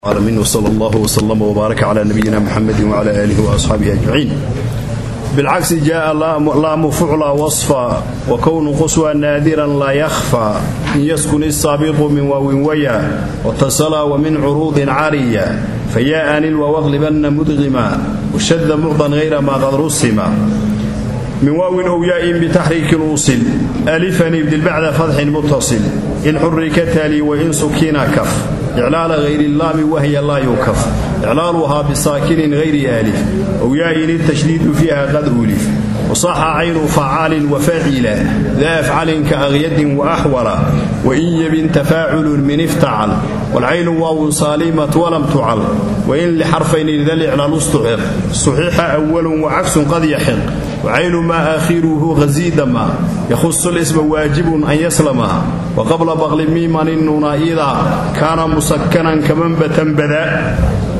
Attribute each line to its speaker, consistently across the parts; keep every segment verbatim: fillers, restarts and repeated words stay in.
Speaker 1: العالمين وصلى الله وسلم وبارك على نبينا محمد وعلى آله وأصحابه أجمعين. بالعكس جاء لام فعل وصفا وكون قصوى نادرا لا يخفى إن يسكن السابق من واو ويا واتصل ومن عروض عارية فيا آنل وواغلبن مدغما وشد معضا غير ما قد رسما من واو أو ياء بتحريك الوصل ألفا يبدل بعد فتح متصل إن حرك تالي وإن سكينا كف إعلال غير اللام وهي لا يكف إعلالها بساكن غير آلف أو ياء التشديد فيها قد أولف وصح عين فعال وفاعلا ذا أفعال كأغيد وأحولا وإن يبن تفاعل من افتعل والعين واو صالمة ولم تعل وإن لحرفين ذا الإعلال استعر صحيح أول وعكس قد يحق وعين ما آخره غزيد ما يخص الاسم واجب أن يسلمها وقبل بغل ميما النون إذا كان مسكنا كمنبتا بدا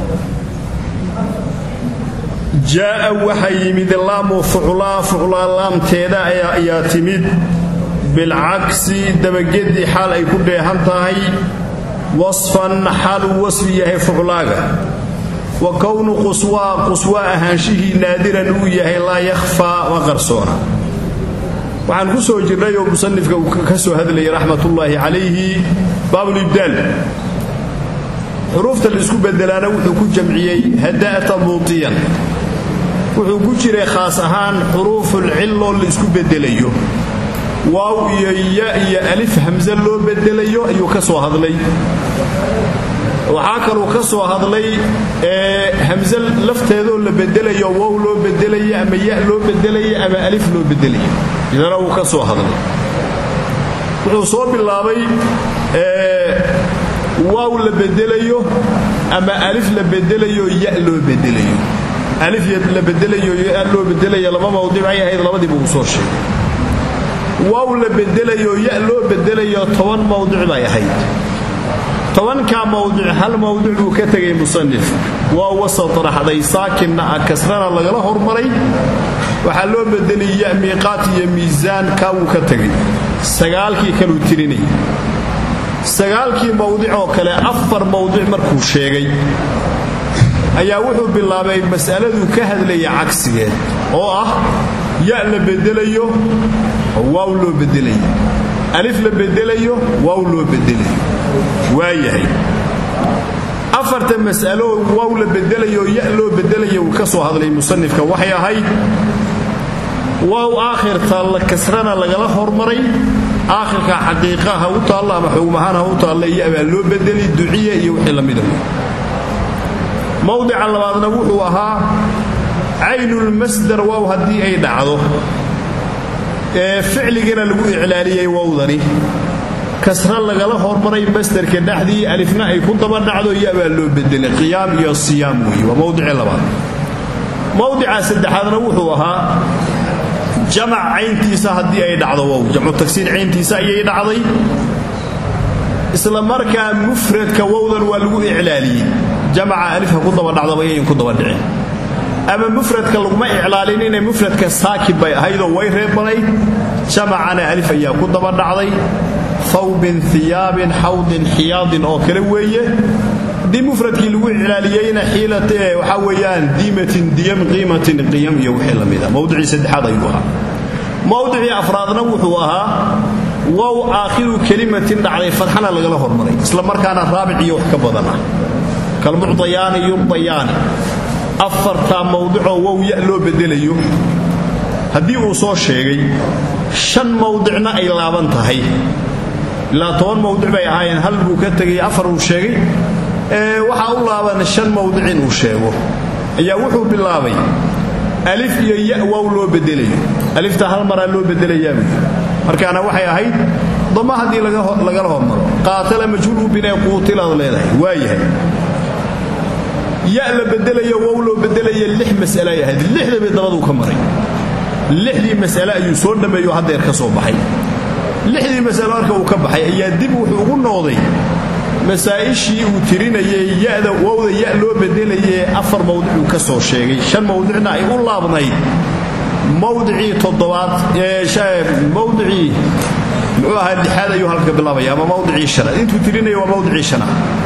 Speaker 1: جاء وحي من اللام فعلا فعلا لام تيدا يا تمد بالعكس دبجد حال أي كل هنتهي وصفا حال وصفيه فعلاغا وكون قصوى قصوى أهانشه نادرا وياه لا يخفى وغرصونا وعن قصوى جرأي ومصنف كسو هذا لي رحمة الله عليه باب الإبدال حروف الاسكو بدلانا وحكو جمعيي هداءة موطيا وحكو جرأي خاصهان حروف العلو الاسكو بدليو واو يا يا ألف همزة لو بدليو أيو كسو هذا لي waxaa kaloo ka soo hadlay ee hamza lafteedo la bedelayo waaw loo bedelayo ama ya loo bedelayo ama alif loo bedelayo idana uu ka soo hadlay wuxuu soo bilaabay ee waaw la bedelayo ama alif la bedelayo ya loo bedelayo alif la bedelayo ya loo bedelayo laba mawduuc ay ahayd labadii buu soo sheegay waaw la bedelayo ya loo bedelayo toban mawduuc ay ahayd طبعا كان موضوع هل موضوع كتغي مصنف ووسط رحدي ساكن كسرنا لغلا هرمري waxa loo bedelay miiqaat iyo miisaan ka uu ka tagay sagaalkii kale uu tirinay sagaalkii mawduuc oo kale afar mawduuc markuu sheegay ayaa wuxuu bilaabay mas'aladu ka hadlaya cagsigeed oo ah ya la bedelayo waaw loo bedelayo alif la bedelayo waaw loo bedelayo waayahay afarta mas'alo waaw la bedelayo ya loo bedelayo ka soo hadlay musannifka waxay ahayd waaw aakhirta la kasrana lagala hormaray aakhirka xaqiiqaha u taala ama xukumaha u taala ya loo bedeli duciye iyo wixii la mid ah mawduuca labaadna wuxuu ahaa aynul masdar waaw hadii ay dhacdo ee ficligana lagu iclaaliyay waawdani kasra lagala hormaray masdarka dhaxdii alifna ay ku daba dhacdo iyaba loo bedelay qiyaam iyo siyaam waa mawduuca labaad mawduuca saddexaadna wuxuu ahaa jamac ayntiisa hadii ay dhacdo waaw jamcu taksiir ayntiisa ay dhacday isla markaa mufradka waawdan waa lagu iclaaliyay jamaca alifka ku daba dhacdo bay ku daba dhicin ama mufradka laguma iclaalin inay mufradka saakib bay ahaydo way reebanay jamacana alif ayaa ku daba dhacday ثوب ثياب حوض حياض او kale weeye di mufradkii lagu iclaaliyayna xiilate waxa weeyaan diimatin diyam qiimatin qiyam iyo wixii la mid ah mawduuci saddexaad ayuu ahaa mawduuci afraadna wuxuu ahaa waaw aakhiru kalimatin dhacday fadhana lagala hormaray isla markaana raabic iyo wax ka badan ah kalmu'tayaan yurtayaan afarta mawduuco waaw ya loo bedelayo hadii uu soo sheegay shan mawduucna ay laaban tahay لا طول موضوع بي ahaayeen hal buu ka tagay afar uu sheegay ee waxa uu laaban shan mawduuc uu sheego ayaa wuxuu bilaabay alif iyo ya waaw loo bedelay alifta hal mar loo bedelayaa markaana waxay ahayd dama hadii laga laga hormaro qaatala majhuul binay quutila leedahay waayahay ya la bedelayo waaw loo bedelayo lix mas'ala ay ahayd lixda bay dabadu ka maray lixdii mas'ala ayuu soo dhameeyo hadeer ka soo baxay lixdii mas'alo arka uu ka baxay ayaa dib wuxuu ugu noqday masaa'ishii uu tirinayay yaada waawda ya loo bedelayay afar mawduuc ka soo sheegay shan mawduucna ay u laabnay mawduuci toddobaad ee shay mawduuci muxuu ahaa lixaad ayuu halka bilaabay ama mawduuci shanaad intuu tirinayay waa mawduuci shanaad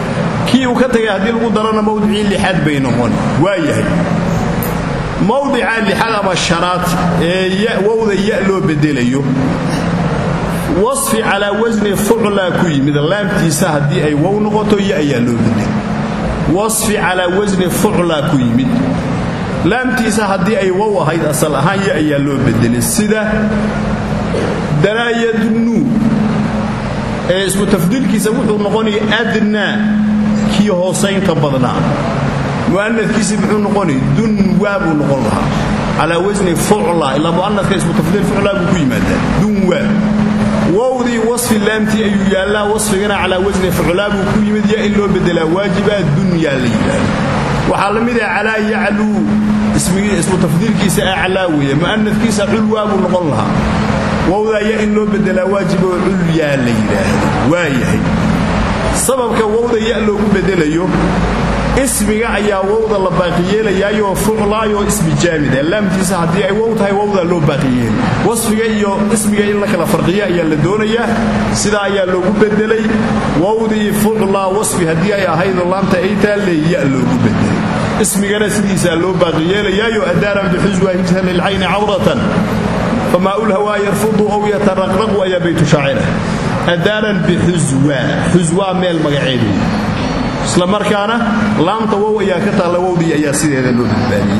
Speaker 1: كي وكتغي هدي لو درنا موضعي لحد بينهم وايهي موضع لحد ما الشرات يا ووذا يا لو بدليو وصف على وزن فعلا كوي من لامتيسا هدي اي وو نقطو يا يا لو بدل وصف على وزن فعلا كوي من لامتيسا هدي اي وو هيد اصل اهان يا يا لو بدل سدا درايا دنو اسمه تفضيل كيسا وحو نقوني ادنى كي هوسين كبدنا مؤنث كيسا وحو نقوني دن واب نقولها على وزن فعلا الا مؤنث كيسا تفضيل فعلا بكو يمادا دن واب وودي وصف اللامتي ايو يالا وصفنا على وزن فعلا بكو يمد يا إلو بدلا واجبات دنيا ليلا وحالمدا على يعلو اسمه اسمه تفضيل كيسا اعلاويه مؤنث كيسا علواب نقولها ووذا يا إنه بدل واجب عليا ليلة وايهي سببك ووذا يا لو بدليو اسمك يا ووذا لباقيه ليا يو فعلا يو اسم جامد لم تسعدي ووذا ووذا لو باقيه وصفك يو اسمك إلا كلا فرقيه يا لدونيا سدا يا لو بدلي ووذا فعلا وصف هدي يا هيد الله انت ايتا لي يا لو بدلي اسمك رسديسا لو باقيه ليا يو ادارا بحزوه يجهل العين عورة فما الهوى يرفض أو يترقرق ويا بيت شاعره أدارا بحزوى حزوى ميل مقعيد اسلام مركانا لام طوو يا كتا لوودي يا سيدي هذا اللون البالي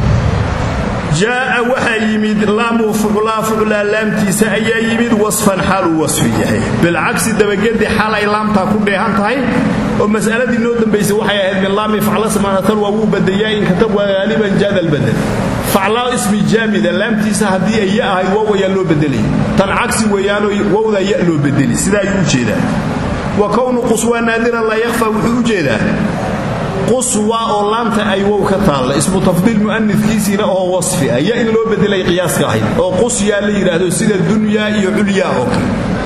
Speaker 1: جاء وحي يمد لام فعلا فعلا لام تيسا أيا يمد وصفا حال وصفيه بالعكس دبقد حال أي لام تكون ديهان تهي ومسألة دي نودن بيسي وحي من لام يفعل سمانا ثلوى وبديين كتب وغالبا جاد البدل فعلا اسم جامد لام تيسا هدي أيها هاي وو يلو بدلي تنعكس ويانو وو ذا يلو بدلي سيدا يوجد وكون قصوى نادرا لا يخفى وحوجد قصوى أو لامتا أي وو كتال اسم تفضيل مؤنث كيسينا أو وصفي أي إن لو بدلي قياس كاحي أو قصيا ليرادو سيدا الدنيا يعليا أوكي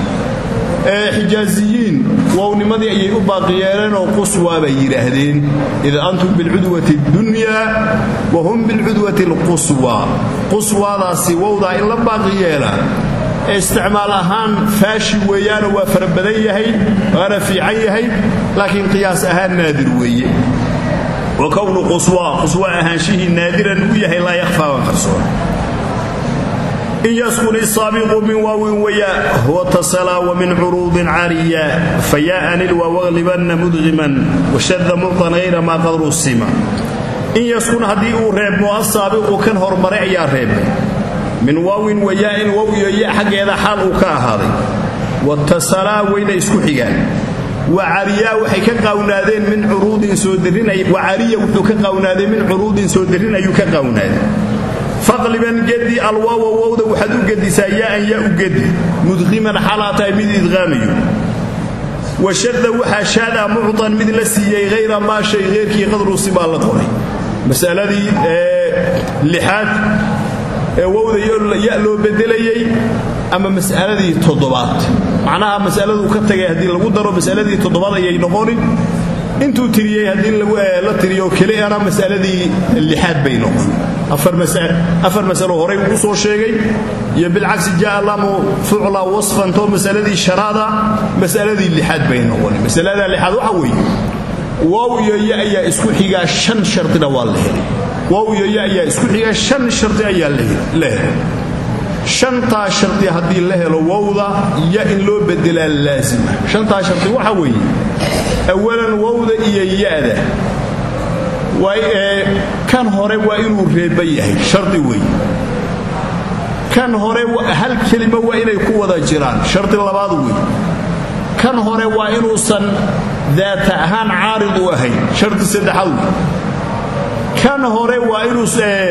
Speaker 1: حجازيين ونمضي أي باقيان وقصوى بيرهدين إذا أنتم بالعدوة الدنيا وهم بالعدوة القصوى قصوى ذا سووضا إلا باقيان استعمالهان فاشي ويان وفربديهي وأنا في عيهي لكن قياس أهان نادر ويه وكون قصوى قصوى أهان شيه نادرا ويه لا يخفى وخرصوه إن يسكن السابق من واو وياء هو اتصلا ومن عروض عارية فياء نلوى واغلبن مدغما وشذ ملطا غير ما قدر السما إن يسكن هديء ريب السابق كان هرمرع يا ريب من واو وياء واو ياء حق هذا حال كهذا واتصلا وين يسكحيان وعارية وحكا قونادين من عروض سودرين وعارية وحكا قونادين من عروض سودرين يكا قونادين فاغلبا جدي الواو وودا وحدو جدي سايا يا جدي مدغما حالاتا من ادغامي وشد وحشادا معطا مثل السيي غير ما شيء غير كي قدر السبال لقوري مساله دي لحاد وودا يا لو بدليي اما مساله دي تضباط معناها مساله كتغي هدي لو درو مساله دي تضباط اي نقوني انتو تريي هدي لا تريو كلي انا مساله دي اللحاد بينهم أفر مسألة أفر مسألة هوري وصو شيء بالعكس جاء الله فعلا وصفا تو مسألة دي شرادة مسألة دي اللي حد بينه ولي مسألة دي اللي حد وحوي واو يا يا اسكو خيغا شن شرط دوال واو يا يا اسكو خيغا شن شرط يا له شن تا شرط هدي له لو وودا يا ان لو بدل لازم شن تا شرط وحوي اولا وودا يا يا كان هوري وإنه ريبيه شرطي وي كان هوري هل كلمة وإنه قوة جيران شرطي لبعض وي كان هوري وإنه صن ذات أهان عارض وهي شرطي سدحل كان هوري وإنه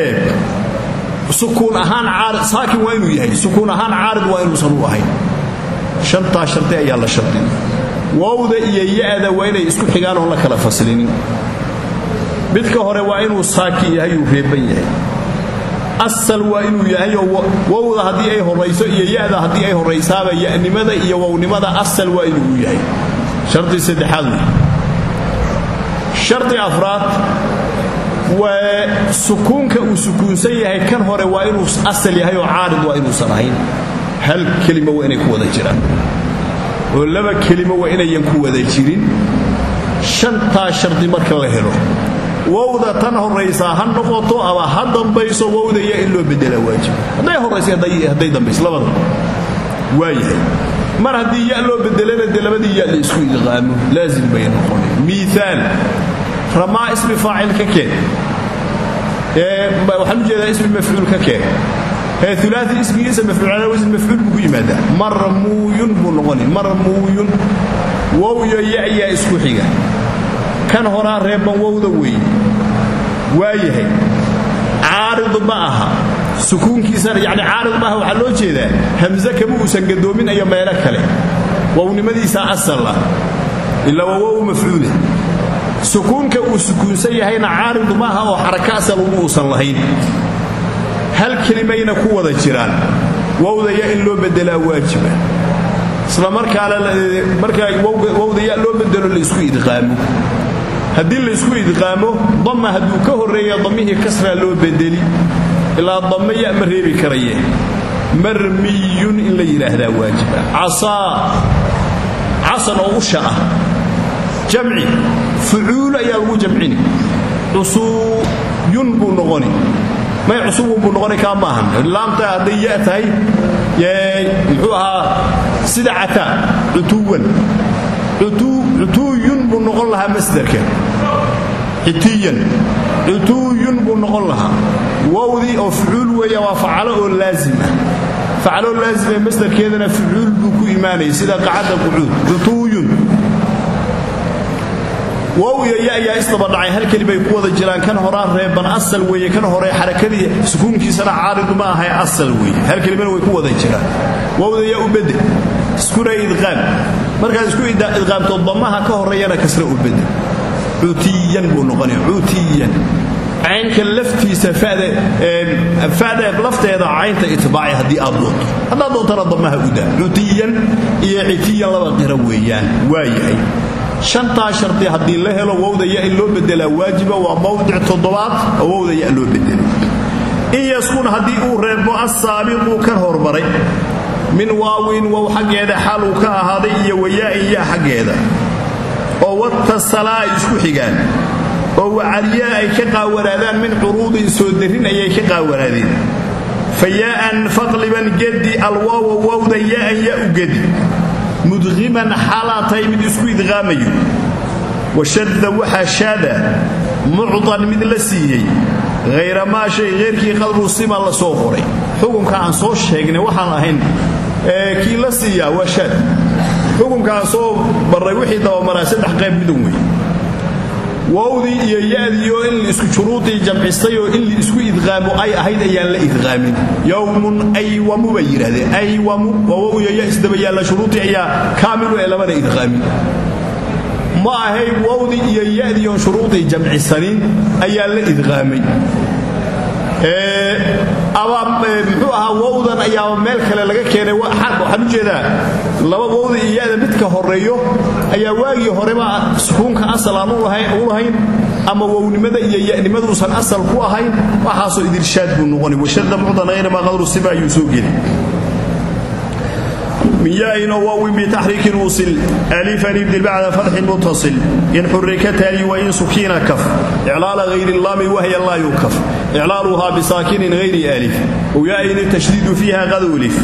Speaker 1: سكون أهان عارض ساكن وإنه يهي سكون أهان عارض وإنه صن وهي شرطة شرطي أي الله شرطي ووضع إياه وإنه يسكن حقانه لك لفصلين بدك هore waa inuu saaki yahay uu reeban yahay asal waa inuu yahay wawda hadii ay horeyso iyo yaada hadii ay horeysaaba yaanimada iyo wawnimada asal waa inuu yahay sharti saddexaad sharti afraad waa sukuunka uu sukuunsan yahay kan hore waa inuu asal yahay oo caarid waa inuu sanayn hal kelimo waa inay ku wada jiraan oo laba kelimo waa inay ku wada jirin شنتا شرط مركا لهلو وودا تنهو الرئيسة هنقطو أما هدن بيسو وودا يألو بدل واجب هذا هو الرئيسة هدي دن بيس لبضا وايه مر هدي يألو بدلنا دلبدي يألي اسكو إدغامه لازم بين قولي مثال رما اسم فاعل ككين وحنو جيدا اسم المفعول ككين ثلاثي اسم اسم مفعول على وزن مفعول بقي ماذا مرموي بنغني مرموي وو يأيا اسكو حيقا كان هنا ريبا وو ذوي وايه عارض معها سكون كيسر يعني عارض معها وحلو جيدا همزة كبوسا قدومين أي ميلك له وو نمدي ساعة الله إلا وو مفعوله سكون كأو سكون سيهين عارض معها وحركة سلوموسا لهين هل كلمين قوة الجيران ووضا يألو بدلا واجبا سلا مركا على مركا ووضا يألو بدلو اللي اسكو إدغامه هدي اللي اسكو إدغامه ضم هدو كهرية ضميه كسر اللو بدلي إلا ضم يأمر بكريه مرمي إلا يرهدا واجبا عصا عصا وغشاء جمعي فعول يالو جمعيني عصو ينبو نغني ما يعصوه بنغني كاماهن اللامتا هدي يأتي يحوها سدعتا عتوا عتو عتو ينبو نغن لها مصدر عتيا عتو ينبو نغن لها ووذي أو فعول ويا وفعله اللازمة فعله اللازمة مصدر كذا فعول بكو إيماني سيدا قعد قعود عتو وهو يا يا استبدعي هل كلمه قوه الجيران كان هوران ريبان اصل ويه كان هوري حركدي سكونكيسنا عارض ما هي اصل ويه هل كلمه way قوه الجيران وهو يا وبدل سكون ادغام marka isku idغام to damaha ka horeeyana kasra u bedel utiyan buu noqonay utiyan aynka laftiisa faade faade lafteeda aynta itbaaci hadii aad doonto hadaa doonto damaha u daa utiyan iyo itiyan laba qira weeyaan waayahay شنتا شرطي هدي الله هلو وودا يا إلو بدلا واجبة وموضع تضباط وودا يا إلو بدلا إن يسكن هدي أوريبو السابق كالهور مري من واوين وو حق هذا حالو كهذا ويا إيا حق هذا ووتصلا يشكو حقان وهو علياء كقا ورادان من عروض سودرين أي كقا ورادين فياء فقلبا جدي الواو وودا يا يا جدي مدغما حالتين من اسكو ادغامي وشد وحشاده معطى مثل سيي غير ما شيء غير كي قدر سيما لا سو قوري حكم كان سو شيغني waxaan ahayn ee kii la siiya washad حكم كان سو baray wixii daba maraa saddex qayb midun way wawdi iyo yaadiyo in isku shuruudi jamcisay oo in isku idgaamo ay ahayd ayaan la idgaamin yawmun ay wa mubayyirade ay wa wawu ya isdaba la shuruudi ayaa kaamilu ee labada idgaami ma ahay wawdi iyo yaadiyo shuruudi jamcisanin ayaa la idgaamay ee aba muxuu ahaa wawdan ayaa meel kale laga keenay waxaan u jeedaa laba wawdi iyada mid ka horeeyo ayaa waagi horeba sukuunka asal aan u lahayn ama wawnimada iyo yaanimadu usan asal ku ahayn waxa soo idirshaad buu noqonay washada mudanayna ma qadru siba yusoo geli من ياء وواو بتحريك وصل ألف يبدل بعد فتح متصل إن حرك تالي وإن سكين كف إعلال غير اللام وهي الله يكف إعلالها بساكن غير ألف وياء التشديد فيها غذو ألف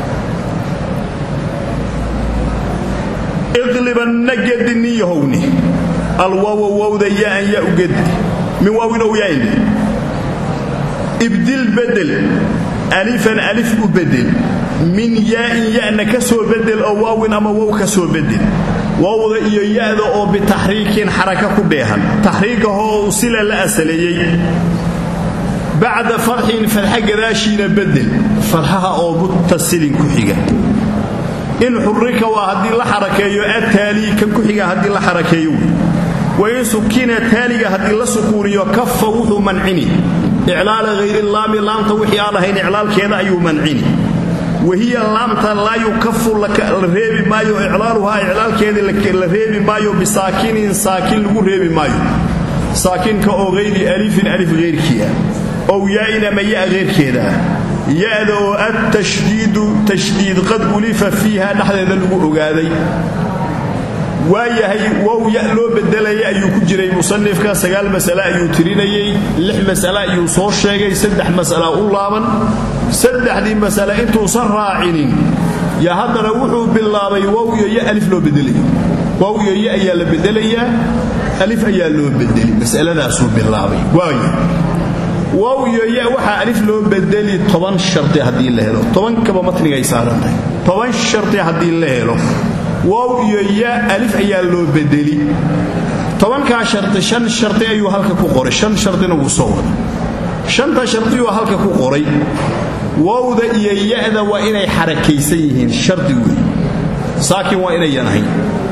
Speaker 1: اغلب النجد النيهوني الواو واو ذا ياء ياء قد من واو وياء ابدل بدل ألفا ألف بدل من ياء ياء كسو بدل أو واو أما واو كسو بدل واو ذا ياء أو بتحريك حركة كبيها تحريكه وصل لأسلي بعد فرح فالحق راشين بدل فرحها أو متصل كحيقة إن حرك وهدي الحركة التالي كحيقة هدي الحركة وإن سكين تالي هدي السكوري وكف وحو منعني إعلال غير اللام اللام توحي على إعلال كذا أي منعني وهي اللام لا يكف لك الريب مايو إعلالها إعلال كذا لك الريب مايو بساكن ساكن الريب مايو ساكن كأو غير ألف ألف غير كيا أو ياء ما ياء غير كذا ياء التشديد تشديد قد ألف فيها نحن ذا الوقادي waayahay wow ya loo bedelay ayuu ku jiray musannifka sagaal mas'ala ayuu tirinayay lix mas'ala ayuu soo sheegay saddex mas'ala u laaban saddexdii mas'ala intuu san raacinin ya hadana wuxuu bilaabay wow iyo ya alif loo bedelay wow iyo ya ayaa la bedelayaa alif ayaa loo bedelay mas'aladaas uu bilaabay waayahay wow iyo ya waxa alif loo bedeli toban sharti hadii la helo toban kaba matniga ay saarantahay toban sharti hadii la helo wow iyo ya alif ayaa loo bedeli toban ka sharti shan sharti ayuu halka ku qoray shan shartina uu soo wada shanta sharti uu halka ku qoray wowda iyo ya-da waa inay xarakaysan yihiin sharti weey saakin waa inay yanahayn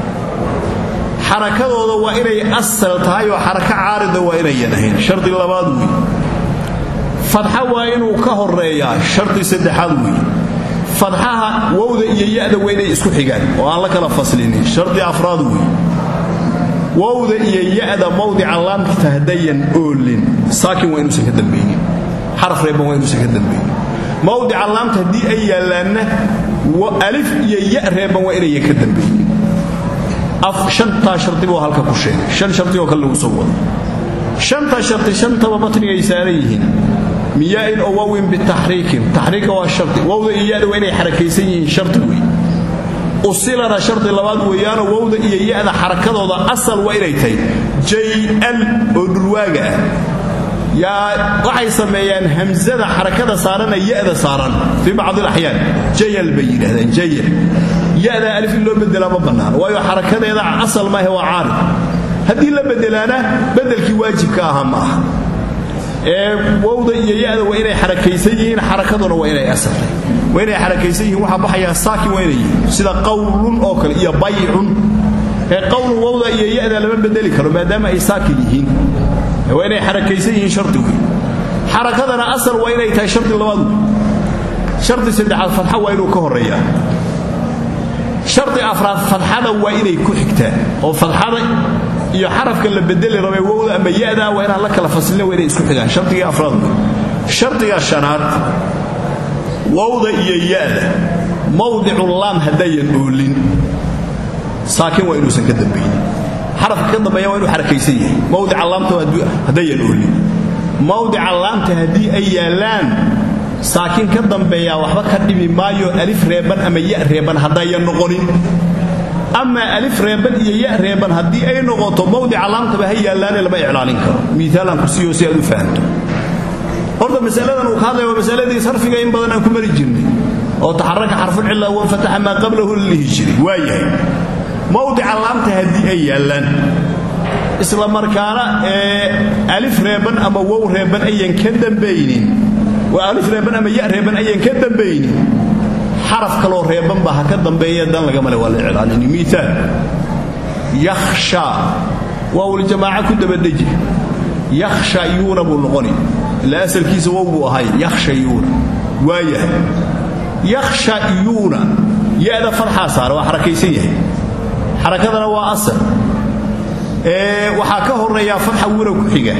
Speaker 1: xarakadooda waa inay asal tahay oo xaraka caarida waa inay yanahayn sharti labaad weey fatxa waa inuu ka horeeyaa sharti saddexaad weey fatxaha wowda iyo ya-da waa inay isku xigaan oo aan la kala faslinin sharti afraad weey wowda iyo ya-da mawdica laamka tahdayan oolin saakin waa inuusan ka dambaynin xaraf reeban waa inuusan ka dambaynin mawdica laamka haddii ay yaalaanna alif iyo ya reeban waa inay ka dambaynin af shanta sharti buu halka ku sheegay shan sharti oo kale lagu soo wado shanta sharti shantaba matniga ay saaran yihiin miyaa in awawin bitahriikin tahriika waa sharti wowda iyo ya-da waa inay xarakaysan yihiin sharti weey usilana sharti labaad weeyaano wowda iyo ya-da xarakadooda asal waa inay tahay jay-al oo dhulwaaga ah yaa waxay sameeyaan hamzada xarakada saarana ya-da saaran fi bacd al-ahyaan jayal bay yiraahdaan jayal ya-da alif loo bedela ma banaan waayo xarakadeeda asal ma waa caarid hadii la bedelaana bedelkii waajibka ah ma aha ee wowda iyo ya-da waa inay xarakaysan yihiin xarakaduna waa inay asal tahay waa inay xarakaysan yihiin waxa baxaya saakin waa inay sida qawlun oo kale iyo bay'un ee qawlu wowda iyo ya-da lama bedeli karo maadaama ay saakin yihiin waa inay xarakaysan yihiin shartigu xarakadana asal waa inay tahay sharti labaad sharti saddexaad fatxa waa inuu ka horeeyaa sharti afraad fatxada waa inay ku xigtaa oo fatxada iyo xarafka la bedeli rabay wowda ama ya-da waa inaan la kala faslin waa inay isku xigaan shartiga afraad shartiga shanaad wowda iyo ya-da mawdicu laam hadayan oolin saakin waa inuusan ka dambaynin xarafka ka dambeeya waa inuu xarakaysan yahay mawdica laamta hadayan oolin mawdica laamta haddii ay yaalaan saakin ka dambeeya waxba ka dhimi maayo alif reeban ama ya reeban haddayan noqonin ama alif reeban iyo ya reeban haddii ay noqoto mawdica laamtaba ha yaalaane lama iclaalin karo miisaalan ku siiyo si aad u fahanto horta masaladan uu ka hadlayo waa masaladii sarfiga in badan aan ku mari jirnay oo taxaraka xarful cilla wa fataha ma qablahu lihi jiri waayahay mawdica laamta haddii ay yaalaan isla markaana ee alif reeban ama wow reeban ayan ka dambaynin waa alif reeban ama ya reeban ayan ka dambaynin xaraf kaloo reeban baa ha ka dambeeya dan laga male waa la iclaalin miisaal yakhsha waa wal jamaaca ku dabadeji yakhsha yuuna buu noqoni la asalkiisa wow buu ahay yakhsha yuuna waayahay yakhsha yuuna ya-da farxa saar waa xarakaysan yahay xarakadana waa asal ee waxa ka horeeya fatxa wura ku xiga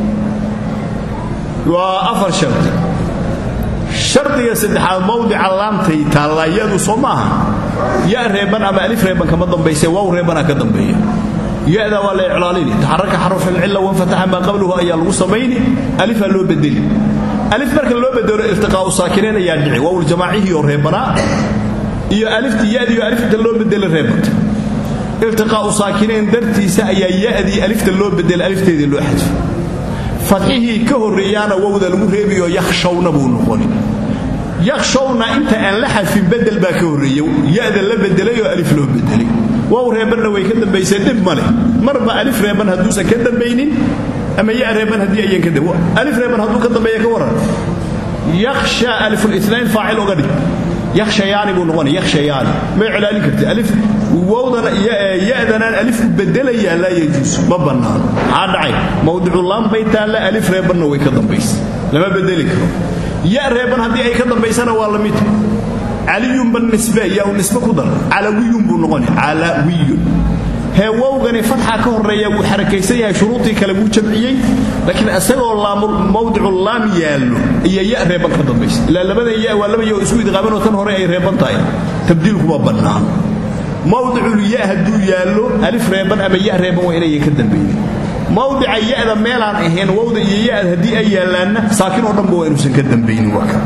Speaker 1: waa afar sharti shartiga saddexaad mawdica laamtay taalayadu Soomaha ya reeban ama alif reeban kama dambeysay waaw reeban ka dambeeya ya-da waa la iclaalini taharaka xarf al-illa wa fataha ma qablahu ayaa lagu sameeyni alif loo bedeli alif marka loo bedelo iltiqaa saakinayn ayaa dhici waaw jamaacihi oo reebana iyo alifti ya-di iyo alifta loo bedelo reebanta iltiqaa saakinayn dartiisa ayaa ya-di alifta loo bedelo alifteedii loo xadfo fathihi ka horeeyana wawda lagu reebiyo yakhshawna buu noqoni yakhshawna inta aan la xadfin bedel baa ka horeeyo ya-da la bedelayo alif loo bedelay waaw reebanna way ka dambeysay dib male marba alif reeban haduusan ka dambaynin ama ya reeban hadii ayaan ka dawo alif reeban haduu ka dambeeyo ka waran yakhsha alif al-ithnain fa'il uga dhig yakhsha yaani buu noqoni yakhsha yaani ma iclaalin karti alif wawdana ya-dana alif bedelaya la yajuus ma banaan hadhay mawdu'u lam bayta la alif reebanna way ka dambeysay lama bedeli karo ya reeban hadii ay ka dambeysana waa la mid aliyun ban nisba ya nisba ku dar alawiyun buu noqoni alawiyun he wawgani fatxa ka horeeya uu xarakaysan yahay shuruudii kale uu jabciyay laakiin asagoo laam mawdu'u lam yaalo iyo ya reeban ka dambeysay ila labada ya waa laba iyo isku idqaaban oo tan hore ay reeban tahay tabdiilku waa banaan موضع الياء هدو يالو ألف ريبان أما ياء ريبان وإنا يكدن بيني موضع ياء ذا ميلان إهين ووضع ياء هدي أي يالان ساكن ورنبو إنو سنكدن بيني وكا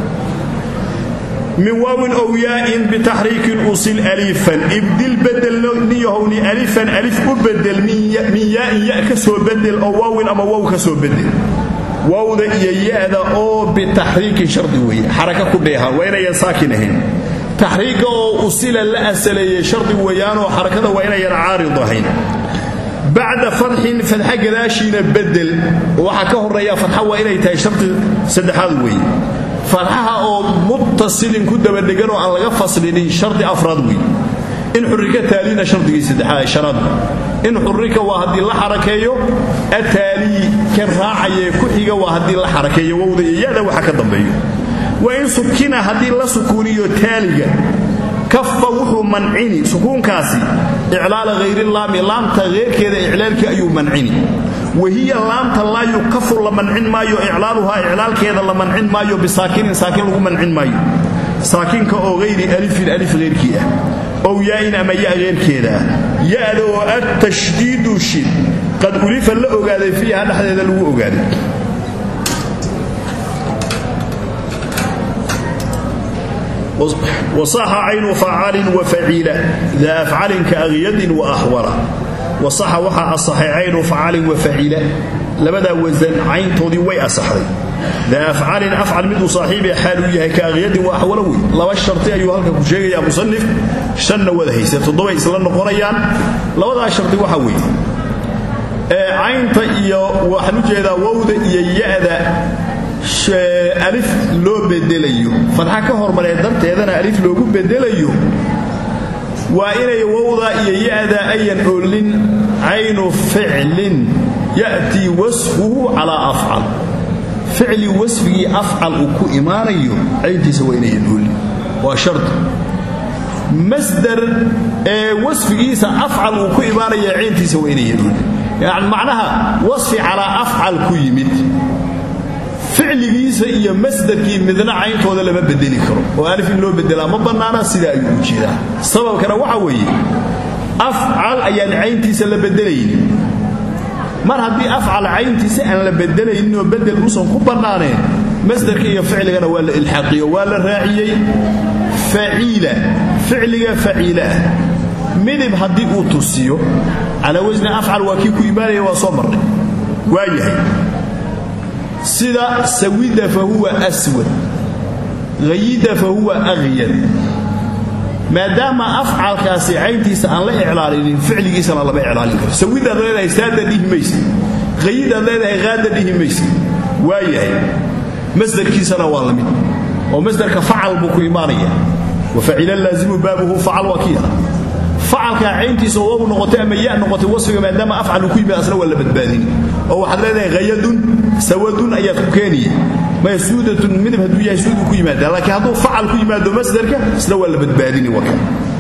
Speaker 1: من واو أو ياء بتحريك أصل ألفا ابدل بدل نيهوني ألفا ألف أبدل من ياء ياء كسو بدل أو واو أما واو كسو بدل واو ذا ياء ذا أو بتحريك شرطي حركة كلها وين يساكنهن تحريك أو أصل الأسلي شرطي ويان وحركة وين ينعارضهن بعد فرح فتح قداشين بدل وحكاه الرياء فتحه وين يتاي شرط سدحاد وين فرحها أو متصل كده بدقنوا على غفصلين شرط أفراد وين إن حركة تالينا شرط سدحاد شرط إن حركة وهدي الله حركيه التالي كالراعي كحية وهدي الله حركيه ووضي ياذا وحكا ضبيه وإن سكنا هدي الله سكونيه تالية كف وحو منعني سكون كاسي إعلال غير اللام لام تغير كذا إعلالك أيو منعني وهي اللام لا يكف لمنعن مايو إعلالها إعلال كذا لمنعن مايو بساكن ساكن له منعن مايو ساكن كأو غير ألف الألف غير كذا أو ياء أما ياء غير كذا ياء ذو التشديد شد قد ألف اللؤ قاعد فيها نحن هذا اللؤ قاعد وصح عين فعال وفعيل ذا أفعال كأغيد وأحورة وصح وحا أصحي عين فعال وفعيل لبدا وزن عين تودي وي أصحي ذا أفعال أفعل من صاحبه حالوية كأغيد وأحورة لو الشرطي أيها الكشيغ يا مصنف شن وذهي ستضوي إسلام قريان لو ذا الشرطي وحوي عين طيّة وحنوجه ذا ووذ يأذى ألف لو بدليو فتحة كهرباء درت هذا ألف لو بدليو وإن يوضع يأذى أي حول عين فعل يأتي وصفه على أفعل فعل وصفه أفعل أكو إيمانيو عين تسوين يقول وشرط مصدر وصفه سأفعل أكو إيمانيو عين تسوين يقول يعني معناها وصف على أفعل كيمت فعليgiisa iyo masdarkii midna cayntooda lama bedeli karo oo alif in loo bedela ma banaana sida ay u jeedaan sababkana waxa weeye af'al ayaan cayntiisa la bedelaynin mar hadii af'al cayntiisa aan la bedelaynin oo bedel uusan ku banaaneen masdarka iyo ficligana waa la ilhaaqiyo waa la raaciyay fa'ila ficliga fa'ila midib hadii uu tusiyo ala wajna af'al waa kii ku iimaanaya waa soo marnay waayahay سida سويد فهو أسود غيد فهو أغيد ما دام أفعل كاسي عينتيس أن لا إعلالين فعلي سن الله بإعلالين سويد الله سادة ديه ميس غيد الله غادة ديه ميس وايه مصدر كيسنا والمين ومصدر كفعل بكو إيمانية وفعل اللازم بابه فعل وكيلا فعل كعينتيس وهو نقطة أما ياء نقطة وصفه ما دام أفعل كوي بأسنا ولا بدبادين أو حد لذا غيد سواد أي كوكانية ما يسودة من هدو يسود كوي مادة لكن هذا فعل كوي مادة مصدرك سلوى اللي بتباديني وكان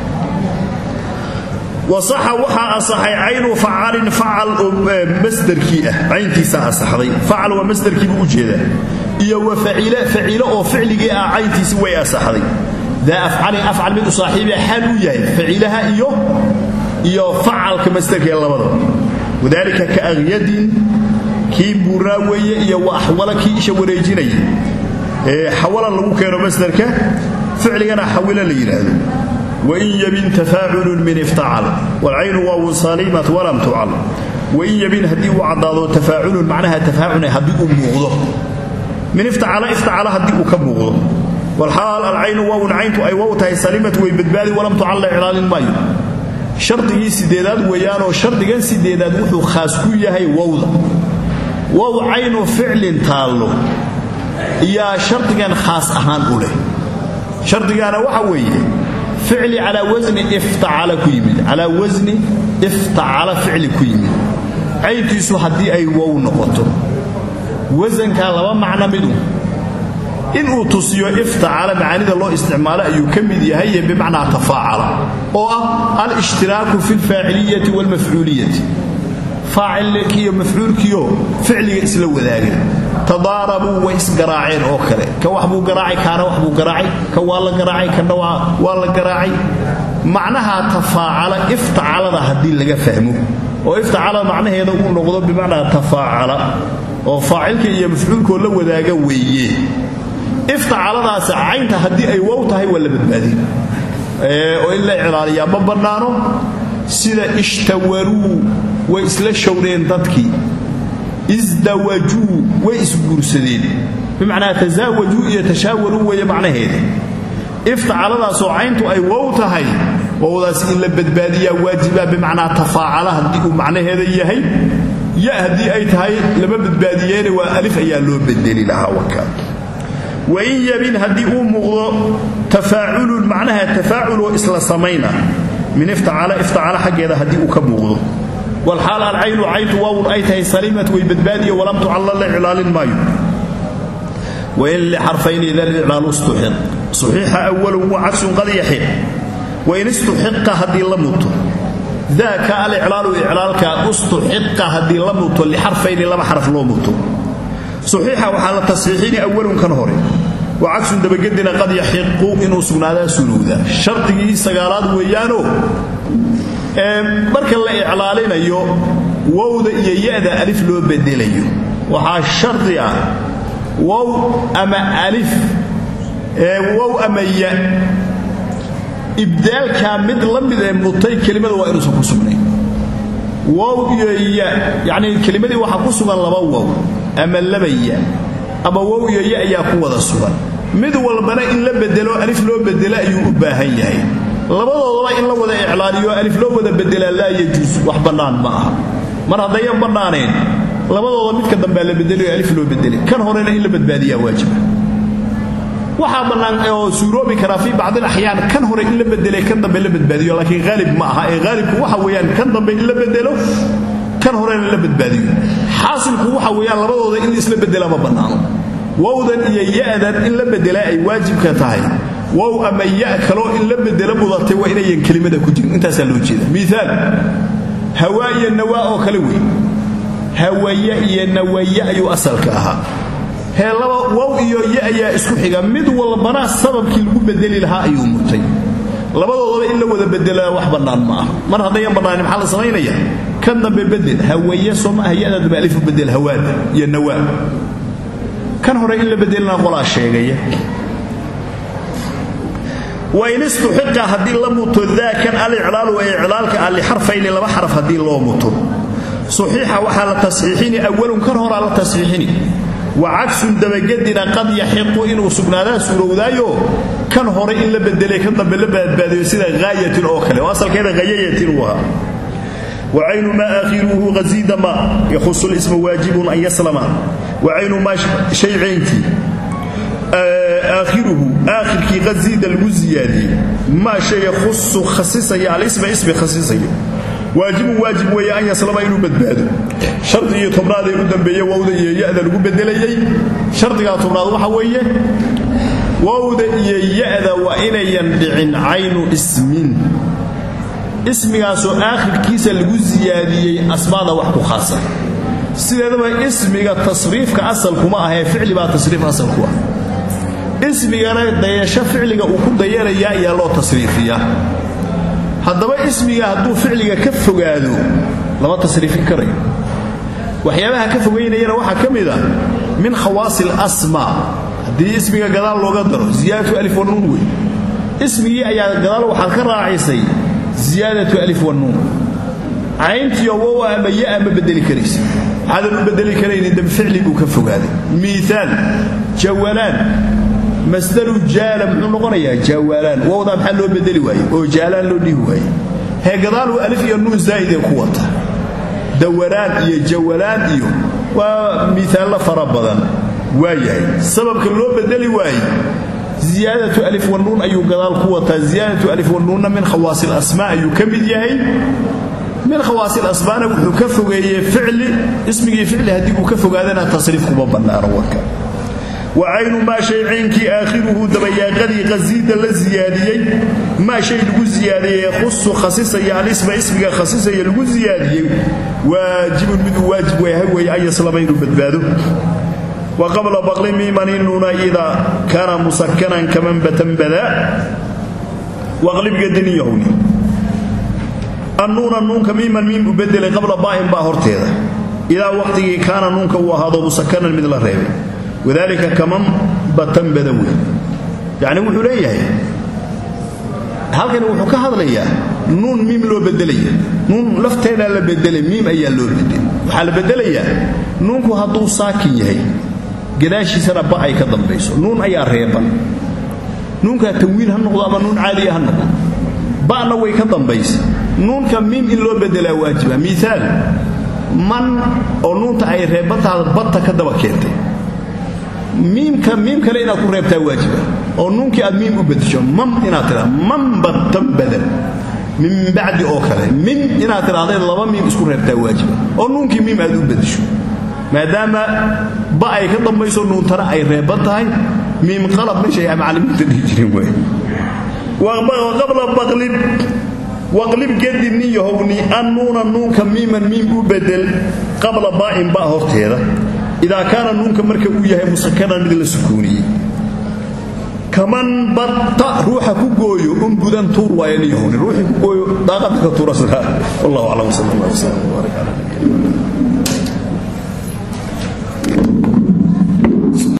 Speaker 1: وصح وحا أصحي عين فعال فعل مصدر كيه عين تيسا أصحي فعل ومصدر كيه بوجهده إيه وفعيلة فعيلة أو فعل جاء عين تيسوي أصحي ذا أفعل أفعل من صاحبه حلوية فعيلها إيه إيه فعل كمصدر كيه الله بضل وذلك كأغيد كي براوية إيه وأحوال كي إيش وريجيني إيه حول الله كيرو مصدرك فعل أنا حول لي هذا وإن يبن تفاعل من افتعل والعين واو صالمة ولم تعل وإن يبن هدي وعضاض تفاعل معناها تفاعل هدي أمغضه من افتعل افتعل هدي أكمغضه والحال العين واو عينت أي واو تهي صالمة ويبدبالي ولم تعل إعلان الماء شرطه سديداد ويانو شرطه سديداد وحو خاسكوية هي واو واو عين فعل تالو يا شرطه خاص أهان أوله شرطه أنا وحويه فعلي على وزن افتعل كيمد على وزن افتعل فعل كيمد عينتيسو حدي اي واو نقطه وزن كان لبا معنى مدو ان تصيو افتعل معاني الله استعماله ايو كمد يحيى بمعنى تفاعل او الاشتراك في الفاعليه والمفعوليه فاعل كيو مفعول كيو فعلي اسلا وداغ تضاربوا واسقراعين او كره كوحبو قراعي كان وحبو قراعي كوالا قراعي كنا والا قراعي معناها تفاعل افتعل هذه اللي فهمه وافتعل معناه هذا uu noqdo بمعنى تفاعل oo faacilka iyo mafcuulku la wadaaga weeye iftacaladaas caynta hadii ay wow tahay wala badbaadin ee oo illa ilaaliya ma banaano sida ishtawaru way isla shawreen dadkii izdawaju way isguursadeen بمعنى تزاوجوا يتشاوروا way macnaheeda iftacaladaas oo cayntu ay wow tahay ووضاس إلا بدبادية واجبة بمعنى تفاعلها دي معناها يهي يهدي أي تهي لما بدباديين وألف أيالو بالدليل لها وكا وإن يبين هدي أمغض تفاعل معناها تفاعل وإسلا سمينا من افتعال افتعال حق هذا هدي أكمغض والحال العين عيت واو أيتها سليمة وبدبادية ولم تعلل إعلال مايو وإن لحرفين إذا الإعلال استحق صحيح أول وعكس قد يحق وإن استحق هذه لموت ذاك الإعلال إعلالك استحق هذه لموت لحرفين لما حرف لموت صحيحة وحالة تصحيحين أول كان هوري وعكس دبجدنا قد يحق إنه سنادا سنودا شرطي سجارات ويانو برك الله إعلالنا يو وود يأذى ألف لو بدليو وحاش شرطي وو أما ألف وو أما يا إبدال كامل لمد مطي كلمة وإنه سكسمني واو يا يعني الكلمة دي وحا كسغان لبا واو أما لبيا أما واو يا يا قوة السغان مد والبنا إن لبدلو ألف لو بدلا أيو أباهي يهي لبضا إن لو ودا إعلانيو ألف لو ودا بدلا لا يجوز وحبنان معها من هذا بنانين لبضا مد كدنبا لبدلو ألف لو بدلا كان هورينا إن لبدبادية واجبة waxa banaan oo suuroobi kara fi baad al-ahyaan kan hore in la bedelay kan dambe la badbaadiyo laakiin gaalib ma aha ee gaalibku waxa weeyaan kan dambe in la bedelo kan hore in la badbaadiyo xaasilku waxa weeyaan labadooda in isla bedela ma banaano wawdan iyo yaadan in la bedela ay waajib ka tahay waw ama ya kalo in la bedela mudatay waa inay kelimada ku jirin intaas loo jeeda misaal hawaya nawaa oo kale weey hawaya iyo nawaya ayu asalka aha هلبا واو iyo ya ayaa isku xiga mid walbana sababkii lagu bedeli lahaa ayuu mutay labadooda in la wada bedelaa wax banaan ma aha mar haday banaan maxaa la sameeynaya kan dambe bedel hawaya soma hayada daba alif bedel hawaad iyo nawaa kan hore in la bedelna qola sheegaya wa in istuhiqa hadii la muto dhaakan al-i'lal wa i'lalka al-harfayn laba harf hadii loo muto sahiha waxa la tasxiixini awalun kan hore la tasxiixini وعكس دبجدنا قد يحق إنه سبنادا سورودايو كان هوري إلا بدلي كان دبل بدباديو سيدا غاية أخرى وأصل كذا غاية وها وعين ما آخره غزيد ما يخص الاسم واجب أن يسلم وعين ما شيء عينتي آخره آخر كي غزيد المزيادي ما شيء يخص خصيصة على اسم اسم خصيصة واجب واجب ويا أن يسلم إنه بدباده شرطي تمراد يقدم بيه وودا يأذى لقو بدليي شرطي تمراد وحوية وودا يأذى وإن ينبعن عين اسم اسمي سو آخر كيس لقو زيادي أسماء وحكو خاصة سيدا اسمي تصريف كأصل كما هي فعل با تصريف أصل كوا اسمي أنا ديشا فعل وكو ديانا يا يا الله تصريفيا هذا اسمي هدو فعل كفو قادو لما تصريف كري وحيابها كفوين يرى واحد كمذا من خواص الأسماء دي اسمي قدال لو قدره زيادة ألف والنون اسمي أيا قدال وحال كراعيسي زيادة ألف والنون عينتي وهو أما يا أما بدلي كريس هذا بدلي كريس إذا بفعلي وكفو قادي مثال جوالان مصدر جال من غنيا جوالان ووضع محله بدلي واي وجالان له دي واي هي قدال ألف والنون زايدة قوته دوران iyo jawalad iyo waa misaal farabadan waayay sababka loo bedeli waay ziyadatu alif wa nun ayu gadaal ku wata ziyadatu alif wa nun min khawas al asma ayu kamid yahay min khawas al asbana wuxuu ka fogeeyay ficli ismigi ficli hadii uu ka fogaadana tasriif kuma banaano waka وعين ما شيء عينك آخره دبيا قدي غزيد للزيادية ما شيء لقو زيادية يخص خصيصة يعني اسم اسمك خصيصة يلقو زيادية واجب من واجب ويهوي أي سلامين بدباده وقبل بغل ميمانين إذا كان مسكنا كمن بتنبدا واغلب قدني يهوني النون النون كميما ميم بدل قبل باء باء هرتيده إذا وقته كان نونك وهذا مسكنا من الريب وذلك كمن بتم بدوي يعني وحليه هل كان وحكى هذا ليه نون ميم لو بدليه نون لفتينا لا بدل ميم ايا لو بدل waxa la bedelayaa nuunku haduu saakin yahay gadaashiisa ba ay ka dambayso nuun ayaa reeban nuunka tanwiin ha noqdo ama nuun caadi ah noqdo baana way ka dambayso nuunka mim in loo bedelaa waajiba misaal man oo nuunta ay reebataa batta ka daba keentay mimka mim kale ina ku reebtaa waajiba oo nuunki aad mim u bedesho mam ina tira man batam badal min ba'di oo kale min ina tiraahday laba mim isku reebtaa waajiba oo nuunki mim aad u bedesho maadaama ba ay ka dambayso nuun tara ay reebatahay mim qalab meesha ay macallimiinta dhijirin way wa qabla baqlib waqlib gadni yahuni annuna nuunka miman mim u bedel qabla ba'in ba horteeda ida kana nuunka marka uu yahay musakkaran mid la sukuuniye kaman batta ruuxa ku gooyo um budan tuur waayeen yahuni ruuxi ku gooyo daaqadka tuurasada wallahu a'lam sallallahu alayhi wa sallam